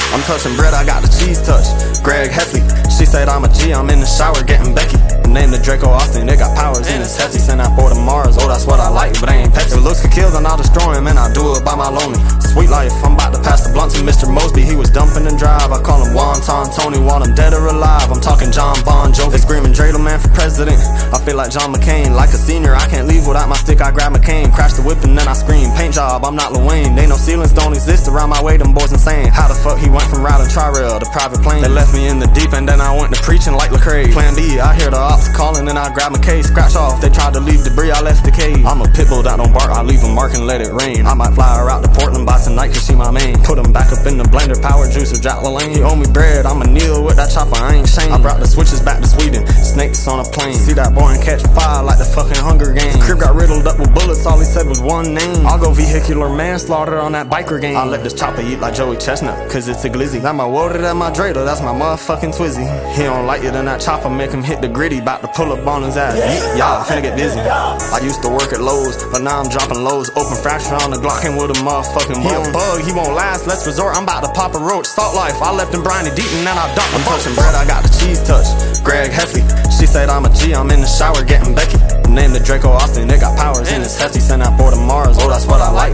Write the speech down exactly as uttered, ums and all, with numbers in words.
I'm touching bread, I got the cheese touch. Greg Heffley, she said I'm a G, I'm in the shower getting Becky. Name the Draco Austin, they got powers in his hefty. Send that boy to Mars, oh that's what I like, but I ain't Pepsi. If looks could kill, then I'll destroy him, and I do it by my lonely. Sweet life, I'm about to pass the blunt to Mister Mosby. He was dumping and drive, I call him Wonton Tony. Want him dead or alive, I'm talking John Bon Jovi. They screaming Dreidel man for president, I feel like John McCain. Like a senior, I can't leave without my stick, I grab McCain. Crash the whip and then I scream, paint job, I'm not Lil Wayne. They know ceilings don't exist around my way, them boys insane. How the fuck he went from riding tri-rail to private plane? They left me in the deep end, then I went to preaching like Lecrae. Plan B, I hear the ops calling and I grab my case. Scratch off, they tried to leave debris, I left the cave. I'm a pit bull that don't bark, I leave a mark and let it rain. I might fly her out to Portland by tonight cause she my main. Put him back up in the blender, power juicer, Jack LaLanne. He owe me bread, I'ma kneel with that chopper, I ain't shame. I brought the switches back to Sweden, snakes on a plane. See that boy and catch fire like the fucking Hunger Games. Crib got riddled up with bullets, all he said was one name. I'll go vehicular manslaughter on that biker game. I let this chopper eat like Joey Chestnut, cause it's a glizzy. That my water, that my Dreidel, that's my motherfucking Twizzy. He don't like it in that chopper, make him hit the gritty. Bout to pull up on his ass, y'all finna get busy. I used to work at Lowe's, but now I'm dropping lows. Open fracture on the Glock and with a motherfucking bone. He a bug, he won't last, let's resort, I'm about to pop a roach. Salt life, I left him briny deep and then I dumped him. I'm touching bread, I got the cheese touch. Greg Heffley, she said I'm a G, I'm in the shower getting Becky. Name the Draco Austin, they got powers in his hefty. Send that boy to Mars, oh that's what I like.